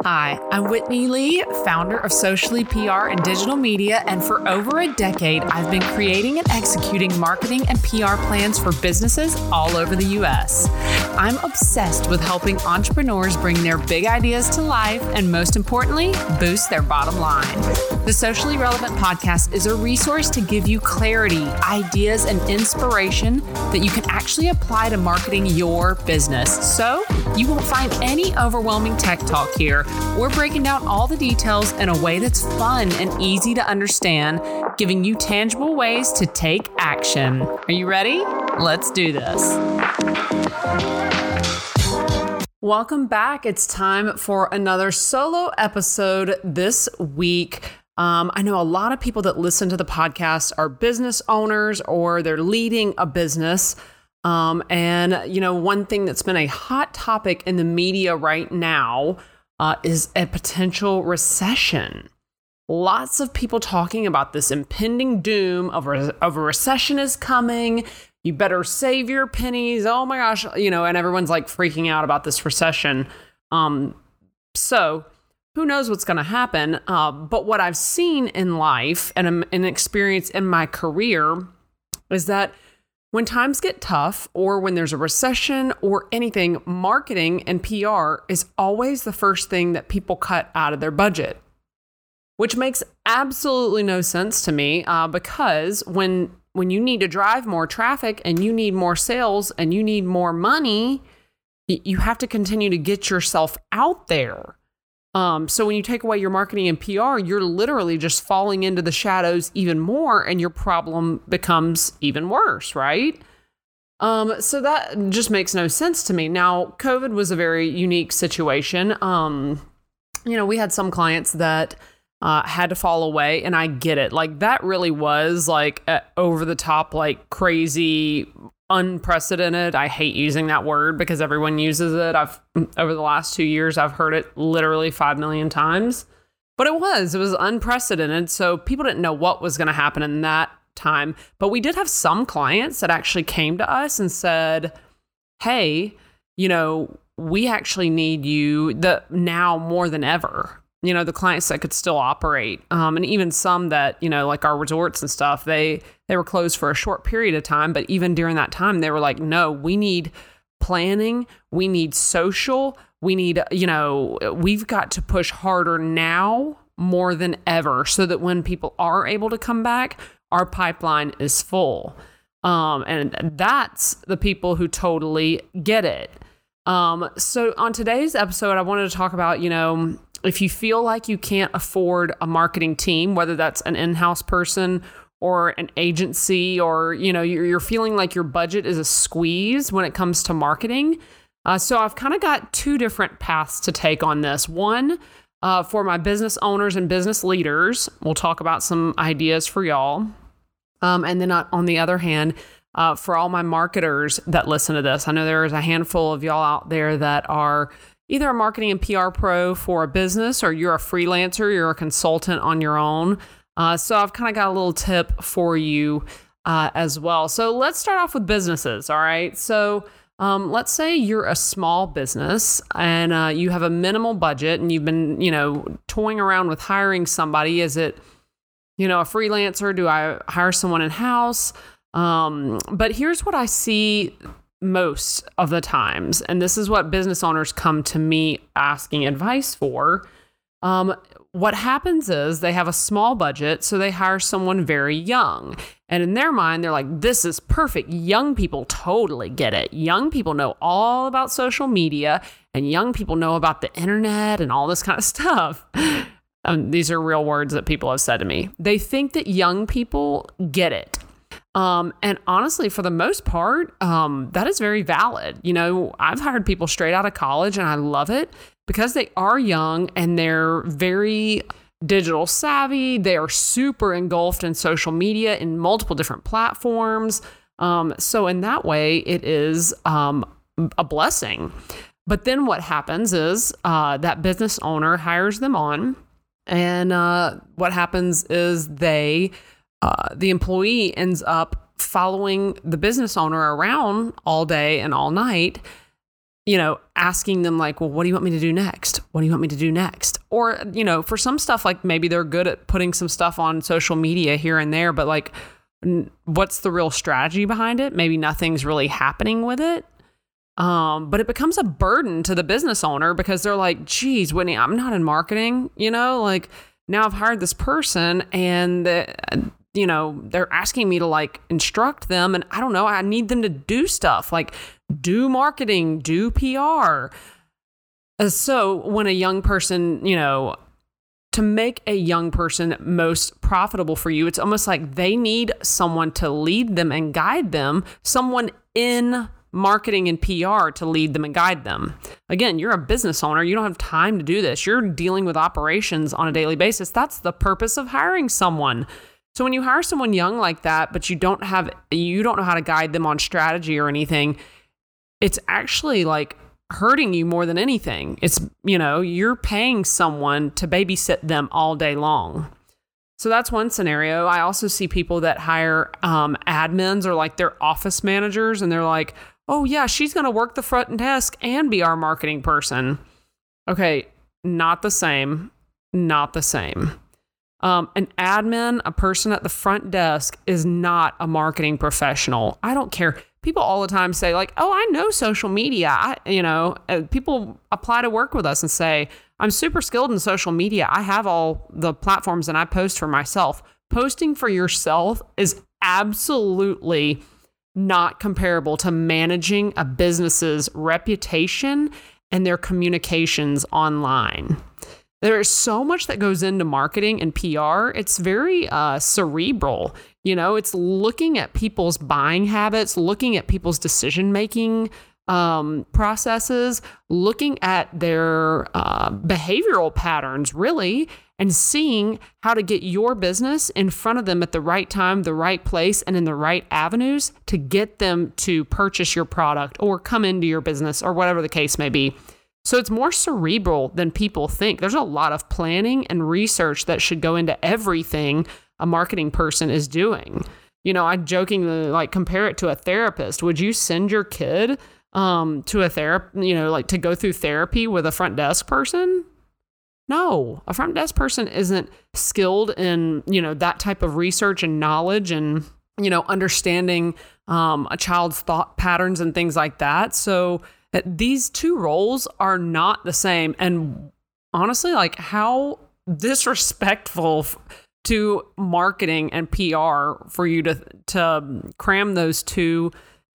Hi, I'm Whitney Lee, founder of Socially PR and Digital Media, and for over a decade, I've been creating and executing marketing and PR plans for businesses all over the U.S. I'm obsessed with helping entrepreneurs bring their big ideas to life and, most importantly, boost their bottom line. The Socially Relevant Podcast is a resource to give you clarity, ideas, and inspiration that you can actually apply to marketing your business. So you won't find any overwhelming tech talk here. We're breaking down all the details in a way that's fun and easy to understand, giving you tangible ways to take action. Are you ready? Let's do this. Welcome back. It's time for another solo episode this week. I know a lot of people that listen to the podcast are business owners or they're leading a business. And one thing that's been a hot topic in the media right now is a potential recession. Lots of people talking about this impending doom of a recession is coming. You better save your pennies. Oh my gosh, and everyone's like freaking out about this recession. So who knows what's going to happen? But what I've seen in life and an experience in my career is that when times get tough or when there's a recession or anything, marketing and PR is always the first thing that people cut out of their budget, which makes absolutely no sense to me because when you need to drive more traffic and you need more sales and you need more money, you have to continue to get yourself out there. So when you take away your marketing and PR, you're literally just falling into the shadows even more and your problem becomes even worse, right? So that just makes no sense to me. Now, COVID was a very unique situation. We had some clients that had to fall away, and I get it. Like that really was like over the top, like crazy, unprecedented. I hate using that word because everyone uses it. Over the last 2 years, I've heard it literally 5 million times, but it was unprecedented. So people didn't know what was going to happen in that time. But we did have some clients that actually came to us and said, hey, we actually need you now more than ever. The clients that could still operate. And even some that, like our resorts and stuff, they were closed for a short period of time. But even during that time, they were like, no, we need planning. We need social. We need, we've got to push harder now more than ever so that when people are able to come back, our pipeline is full. And that's the people who totally get it. So on today's episode, I wanted to talk about, if you feel like you can't afford a marketing team, whether that's an in-house person or an agency, or, you're feeling like your budget is a squeeze when it comes to marketing. So I've kind of got two different paths to take on this. One, for my business owners and business leaders, we'll talk about some ideas for y'all. And then on the other hand, for all my marketers that listen to this, I know there is a handful of y'all out there that are either a marketing and PR pro for a business, or you're a freelancer, you're a consultant on your own. So I've kind of got a little tip for you as well. So let's start off with businesses. All right. So let's say you're a small business and you have a minimal budget and you've been, toying around with hiring somebody. Is it, a freelancer? Do I hire someone in-house? But here's what I see most of the times, and this is what business owners come to me asking advice for. What happens is they have a small budget, so they hire someone very young. And in their mind, they're like, this is perfect. Young people totally get it. Young people know all about social media, and young people know about the internet and all this kind of stuff. These are real words that people have said to me. They think that young people get it. And honestly, for the most part, that is very valid. I've hired people straight out of college and I love it because they are young and they're very digital savvy. They are super engulfed in social media in multiple different platforms. So in that way, it is a blessing. But then what happens is that business owner hires them on. And what happens is the employee ends up following the business owner around all day and all night, asking them like, well, what do you want me to do next? What do you want me to do next? Or, for some stuff, like maybe they're good at putting some stuff on social media here and there, but like, what's the real strategy behind it? Maybe nothing's really happening with it. But it becomes a burden to the business owner because they're like, geez, Whitney, I'm not in marketing, like now I've hired this person and they're asking me to like instruct them. And I don't know, I need them to do stuff like do marketing, do PR. So when a young person, to make a young person most profitable for you, it's almost like they need someone to lead them and guide them, someone in marketing and PR to lead them and guide them. Again, you're a business owner. You don't have time to do this. You're dealing with operations on a daily basis. That's the purpose of hiring someone. So when you hire someone young like that, but you don't know how to guide them on strategy or anything, it's actually like hurting you more than anything. It's, you're paying someone to babysit them all day long. So that's one scenario. I also see people that hire admins or like their office managers, and they're like, oh yeah, she's going to work the front desk and be our marketing person. Okay, not the same. Not the same. An admin, a person at the front desk, is not a marketing professional. I don't care. People all the time say like, oh, I know social media. People apply to work with us and say, I'm super skilled in social media. I have all the platforms and I post for myself. Posting for yourself is absolutely not comparable to managing a business's reputation and their communications online. There is so much that goes into marketing and PR. It's very cerebral. It's looking at people's buying habits, looking at people's decision-making processes, looking at their behavioral patterns, really, and seeing how to get your business in front of them at the right time, the right place, and in the right avenues to get them to purchase your product or come into your business or whatever the case may be. So it's more cerebral than people think. There's a lot of planning and research that should go into everything a marketing person is doing. I jokingly like compare it to a therapist. Would you send your kid to a therapist, to go through therapy with a front desk person? No, a front desk person isn't skilled in, that type of research and knowledge and, understanding a child's thought patterns and things like that. So these two roles are not the same. And honestly, like how disrespectful to marketing and PR for you to cram those two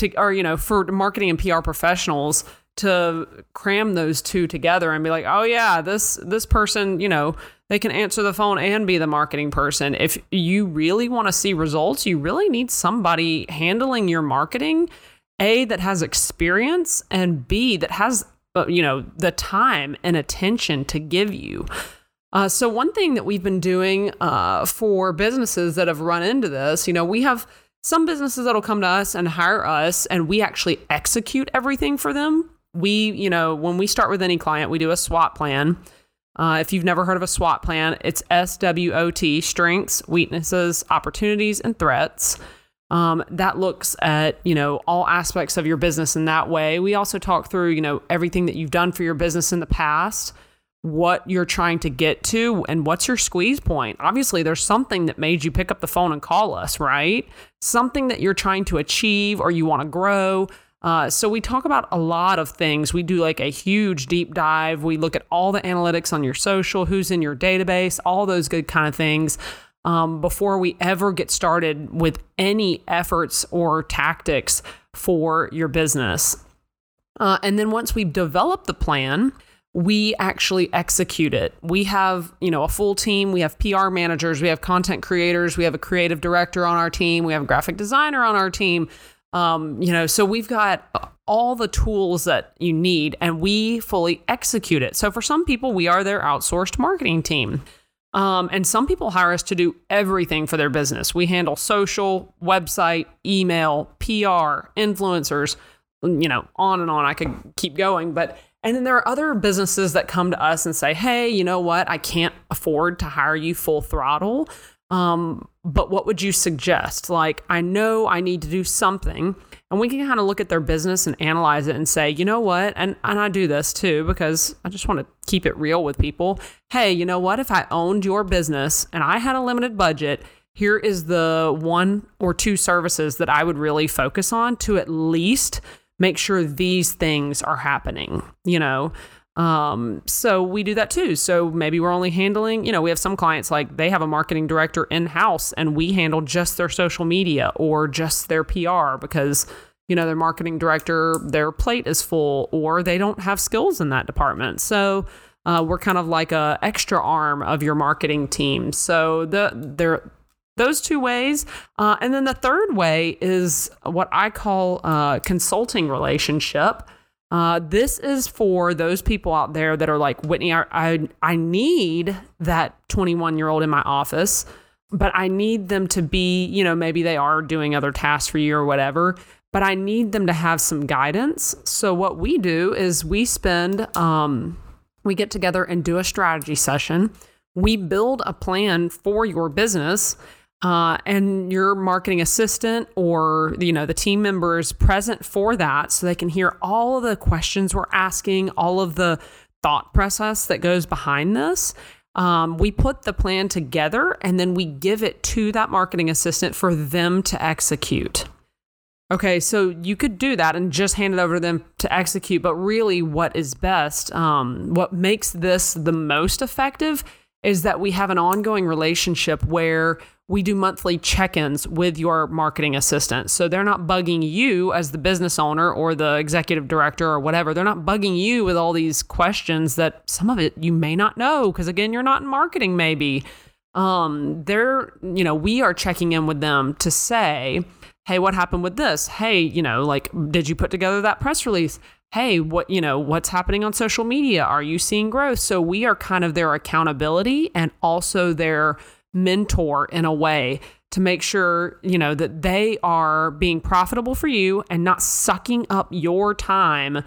for marketing and PR professionals to cram those two together and be like, oh yeah, this person, they can answer the phone and be the marketing person. If you really want to see results, you really need somebody handling your marketing, A, that has experience, and B, that has, the time and attention to give you. So one thing that we've been doing for businesses that have run into this, we have some businesses that'll come to us and hire us, and we actually execute everything for them. We, when we start with any client, we do a SWOT plan. If you've never heard of a SWOT plan, it's SWOT, strengths, weaknesses, opportunities, and threats. That looks at, all aspects of your business in that way. We also talk through, everything that you've done for your business in the past, what you're trying to get to, and what's your squeeze point. Obviously, there's something that made you pick up the phone and call us, right? Something that you're trying to achieve or you want to grow. So we talk about a lot of things. We do like a huge deep dive. We look at all the analytics on your social, who's in your database, all those good kind of things. Before we ever get started with any efforts or tactics for your business. And then once we've developed the plan, we actually execute it. We have, a full team. We have PR managers. We have content creators. We have a creative director on our team. We have a graphic designer on our team. So we've got all the tools that you need and we fully execute it. So for some people, we are their outsourced marketing team. And some people hire us to do everything for their business. We handle social, website, email, PR, influencers, on and on. I could keep going, and then there are other businesses that come to us and say, hey, you know what? I can't afford to hire you full throttle. But what would you suggest? Like, I know I need to do something. And we can kind of look at their business and analyze it and say, you know what? And I do this too, because I just want to keep it real with people. Hey, you know what? If I owned your business and I had a limited budget, here is the 1 or 2 services that I would really focus on to at least make sure these things are happening, So we do that too. So maybe we're only handling, we have some clients like they have a marketing director in-house and we handle just their social media or just their PR because, their marketing director, their plate is full or they don't have skills in that department. So we're kind of like a extra arm of your marketing team. So those 2 ways. And then the third way is what I call consulting relationship. This is for those people out there that are like, Whitney, I need that 21-year-old in my office, but I need them to be, maybe they are doing other tasks for you or whatever, but I need them to have some guidance. So what we do is we get together and do a strategy session. We build a plan for your business. And your marketing assistant or, the team members present for that so they can hear all of the questions we're asking, all of the thought process that goes behind this. We put the plan together and then we give it to that marketing assistant for them to execute. Okay, so you could do that and just hand it over to them to execute. But really what is best, what makes this the most effective is that we have an ongoing relationship where we do monthly check-ins with your marketing assistant. So they're not bugging you as the business owner or the executive director or whatever. They're not bugging you with all these questions that some of it you may not know because, again, you're not in marketing maybe. We are checking in with them to say, hey, what happened with this? Hey, did you put together that press release? Hey, what's happening on social media? Are you seeing growth? So we are kind of their accountability and also their mentor in a way to make sure, that they are being profitable for you and not sucking up your time,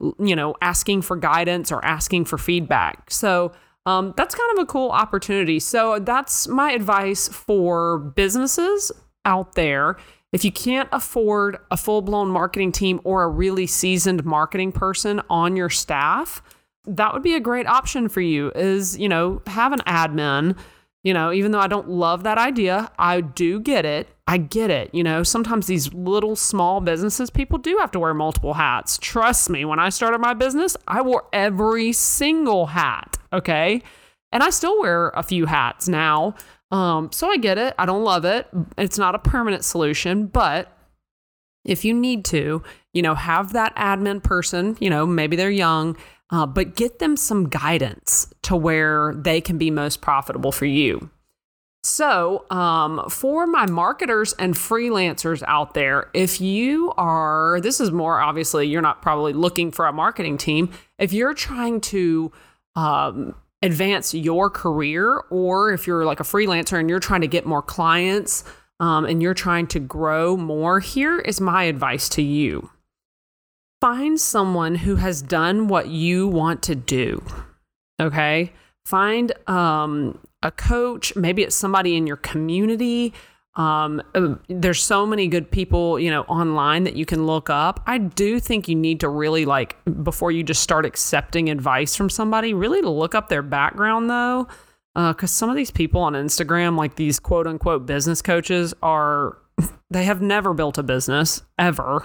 asking for guidance or asking for feedback. So that's kind of a cool opportunity. So that's my advice for businesses out there. If you can't afford a full-blown marketing team or a really seasoned marketing person on your staff, that would be a great option for you is, have an admin. Even though I don't love that idea, I do get it. I get it. Sometimes these little small businesses, people do have to wear multiple hats. Trust me, when I started my business, I wore every single hat. Okay. And I still wear a few hats now. So I get it. I don't love it. It's not a permanent solution, but if you need to, have that admin person, maybe they're young, but get them some guidance to where they can be most profitable for you. So for my marketers and freelancers out there, if you are, this is more obviously, you're not probably looking for a marketing team. If you're trying to advance your career, or if you're like a freelancer and you're trying to get more clients and you're trying to grow more, here is my advice to you. Find someone who has done what you want to do, okay? Find a coach. Maybe it's somebody in your community. There's so many good people, online that you can look up. I do think you need to really before you just start accepting advice from somebody, really to look up their background though. Because some of these people on Instagram, like these quote unquote business coaches they have never built a business ever.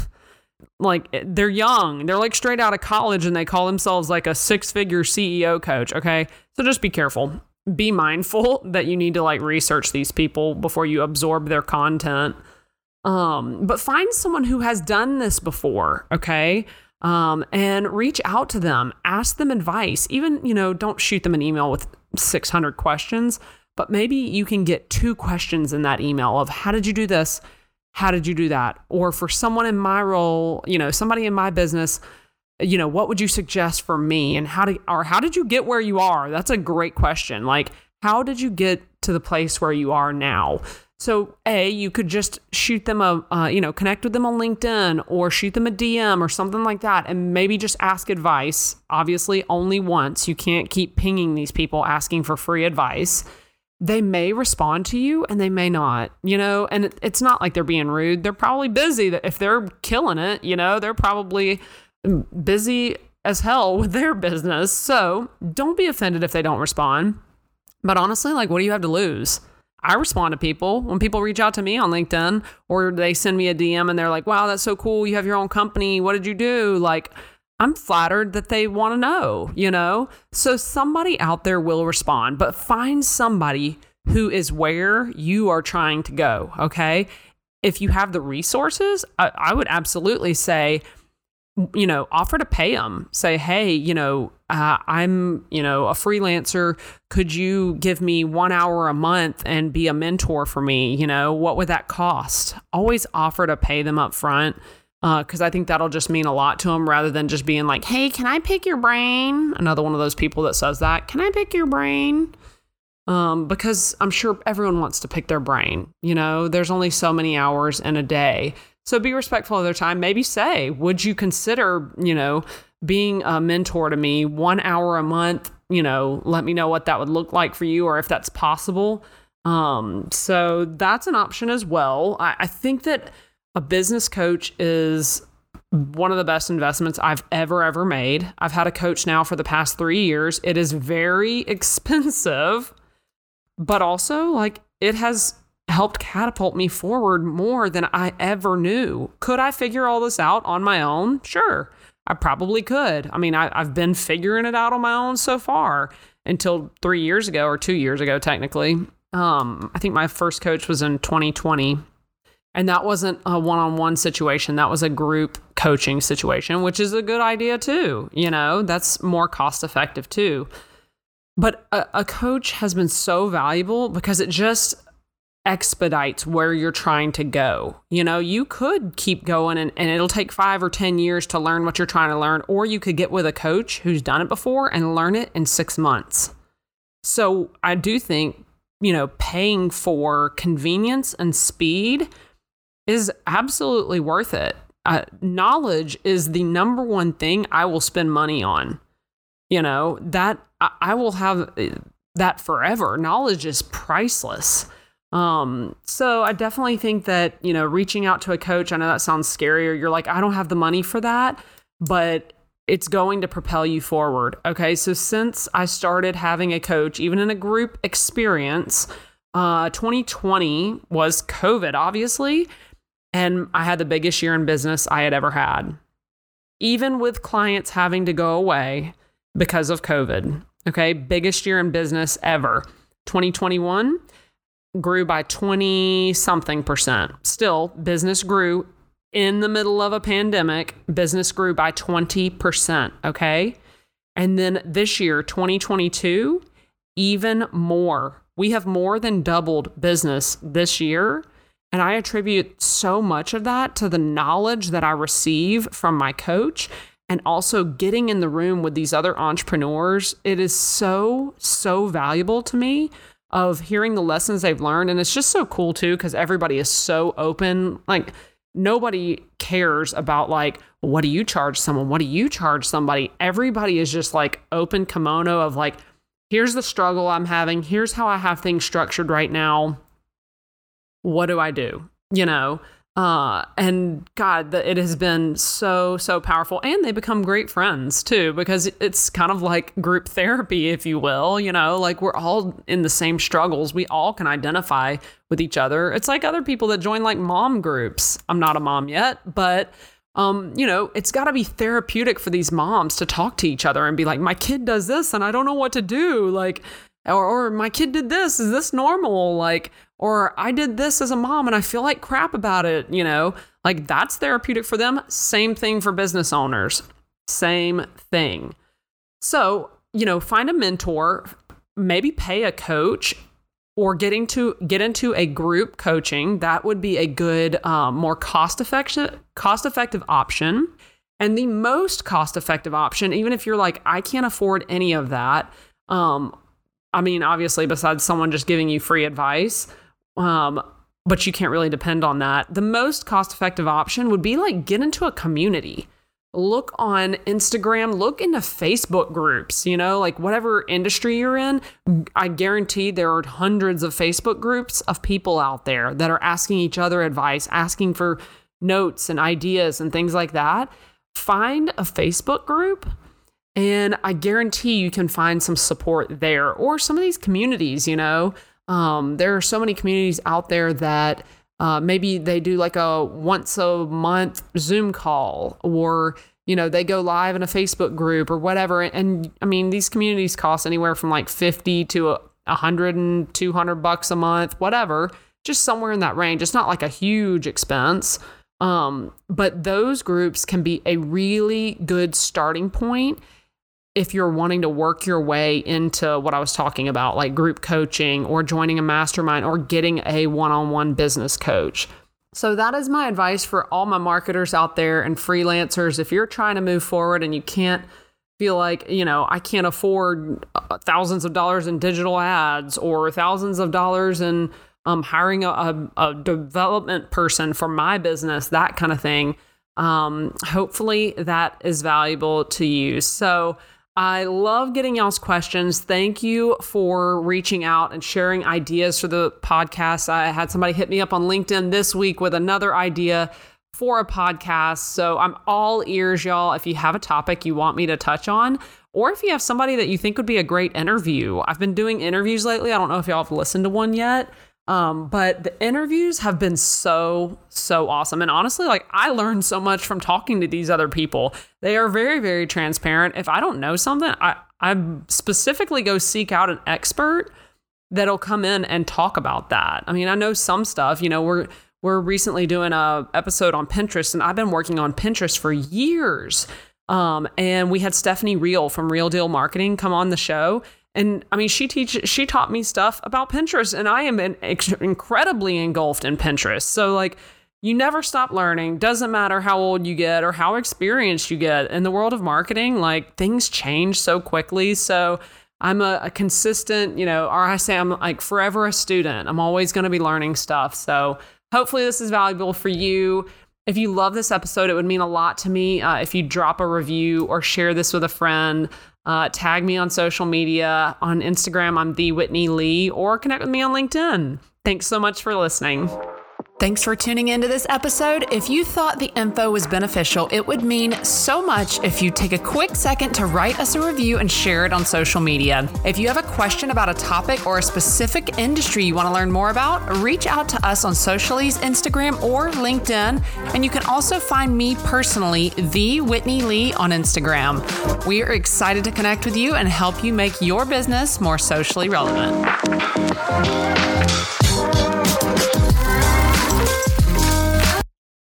They're young. They're straight out of college and they call themselves like a 6-figure CEO coach. Okay. So just be careful. Be mindful that you need to research these people before you absorb their content. But find someone who has done this before. Okay. And reach out to them, ask them advice. Even, don't shoot them an email with 600 questions, but maybe you can get 2 questions in that email of how did you do this? How did you do that? Or for someone in my role, somebody in my business, what would you suggest for me? And how did you get where you are? That's a great question. How did you get to the place where you are now? So you could just shoot them connect with them on LinkedIn or shoot them a DM or something like that. And maybe just ask advice, obviously only once. You can't keep pinging these people asking for free advice. they may respond to you and they may not, and it's not like they're being rude. They're probably busy. If they're killing it, they're probably busy as hell with their business. So don't be offended if they don't respond. But honestly, like, what do you have to lose? I respond to people when people reach out to me on LinkedIn, or they send me a DM and they're like, wow, that's so cool. You have your own company. What did you do? Like, I'm flattered that they want to know, So somebody out there will respond, but find somebody who is where you are trying to go. Okay. If you have the resources, I would absolutely say, offer to pay them. Say, hey, I'm, a freelancer. Could you give me 1 hour a month and be a mentor for me? What would that cost? Always offer to pay them up front. Because I think that'll just mean a lot to them rather than just being like, hey, can I pick your brain? Another one of those people that says that. Can I pick your brain? Because I'm sure everyone wants to pick their brain. There's only so many hours in a day. So be respectful of their time. Maybe say, would you consider, being a mentor to me 1 hour a month? Let me know what that would look like for you or if that's possible. So that's an option as well. I think that a business coach is one of the best investments I've ever made. I've had a coach now for the past 3 years. It is very expensive, but also like it has helped catapult me forward more than I ever knew. Could I figure all this out on my own? Sure, I probably could. I mean, I've been figuring it out on my own so far until 3 years ago or 2 years ago, technically. I think my first coach was in 2020. And that wasn't a one-on-one situation. That was a group coaching situation, which is a good idea too. That's more cost effective too. But a coach has been so valuable because it just expedites where you're trying to go. You could keep going and it'll take 5 or 10 years to learn what you're trying to learn, or you could get with a coach who's done it before and learn it in 6 months. So I do think, paying for convenience and speed is absolutely worth it. Knowledge is the number one thing I will spend money on. That I will have that forever. Knowledge is priceless. So I definitely think that, reaching out to a coach, I know that sounds scary, or you're like, I don't have the money for that, but it's going to propel you forward. Okay. So since I started having a coach, even in a group experience, 2020 was COVID, obviously. And I had the biggest year in business I had ever had, even with clients having to go away because of COVID. Okay. Biggest year in business ever. 2021 grew by 20-something%. Still, business grew in the middle of a pandemic. Business grew by 20%. Okay. And then this year, 2022, even more. We have more than doubled business this year. And I attribute so much of that to the knowledge that I receive from my coach and also getting in the room with these other entrepreneurs. It is so, so valuable to me of hearing the lessons they've learned. And it's just so cool too, because everybody is so open. Like nobody cares about like, what do you charge someone? What do you charge somebody? Everybody is just like open kimono of like, here's the struggle I'm having. Here's how I have things structured right now. What do I do? And God, it has been so, so powerful. And they become great friends too, because it's kind of like group therapy, if you will, like we're all in the same struggles. We all can identify with each other. It's like other people that join like mom groups. I'm not a mom yet, but it's got to be therapeutic for these moms to talk to each other and be like, my kid does this and I don't know what to do. Like, or my kid did this. Is this normal? Like, or I did this as a mom and I feel like crap about it, like that's therapeutic for them. Same thing for business owners. Same thing. So, find a mentor, maybe pay a coach or get into a group coaching. That would be a good, more cost-effective option. And the most cost-effective option, even if you're like, I can't afford any of that. Obviously, besides someone just giving you free advice, but you can't really depend on that. The most cost-effective option would be like get into a community. look on Instagram, look into Facebook groups, like whatever industry you're in. I guarantee there are hundreds of Facebook groups of people out there that are asking each other advice, asking for notes and ideas and things like that. Find a Facebook group, and I guarantee you can find some support there, or some of these communities, there are so many communities out there that maybe they do like a once a month Zoom call, or, they go live in a Facebook group or whatever. And I mean, these communities cost anywhere from like $50 to $100 and $200 a month, whatever, just somewhere in that range. It's not like a huge expense. But those groups can be a really good starting point if you're wanting to work your way into what I was talking about, like group coaching or joining a mastermind or getting a one-on-one business coach. So that is my advice for all my marketers out there and freelancers. If you're trying to move forward and you can't feel like, I can't afford thousands of dollars in digital ads or thousands of dollars in hiring a development person for my business, that kind of thing. Hopefully that is valuable to you. So I love getting y'all's questions. Thank you for reaching out and sharing ideas for the podcast. I had somebody hit me up on LinkedIn this week with another idea for a podcast. So I'm all ears, y'all. If you have a topic you want me to touch on, or if you have somebody that you think would be a great interview. I've been doing interviews lately. I don't know if y'all have listened to one yet. But the interviews have been so awesome. And honestly, like, I learned so much from talking to these other people. They are very, very transparent. If I don't know something, I specifically go seek out an expert that'll come in and talk about that. I mean, I know some stuff, we're recently doing a episode on Pinterest, and I've been working on Pinterest for years. And we had Stephanie Reel from Real Deal Marketing come on the show. And I mean, she taught me stuff about Pinterest, and I am incredibly engulfed in Pinterest. So like, you never stop learning. Doesn't matter how old you get or how experienced you get in the world of marketing. Like, things change so quickly. So I'm a consistent, or I say I'm like forever a student. I'm always going to be learning stuff. So hopefully this is valuable for you. If you love this episode, it would mean a lot to me if you drop a review or share this with a friend. Tag me on social media. On Instagram, I'm The Whitney Lee, or connect with me on LinkedIn. Thanks so much for listening. Thanks for tuning into this episode. If you thought the info was beneficial, it would mean so much if you take a quick second to write us a review and share it on social media. If you have a question about a topic or a specific industry you want to learn more about, reach out to us on Socially's Instagram or LinkedIn. And you can also find me personally, The Whitney Lee, on Instagram. We are excited to connect with you and help you make your business more socially relevant.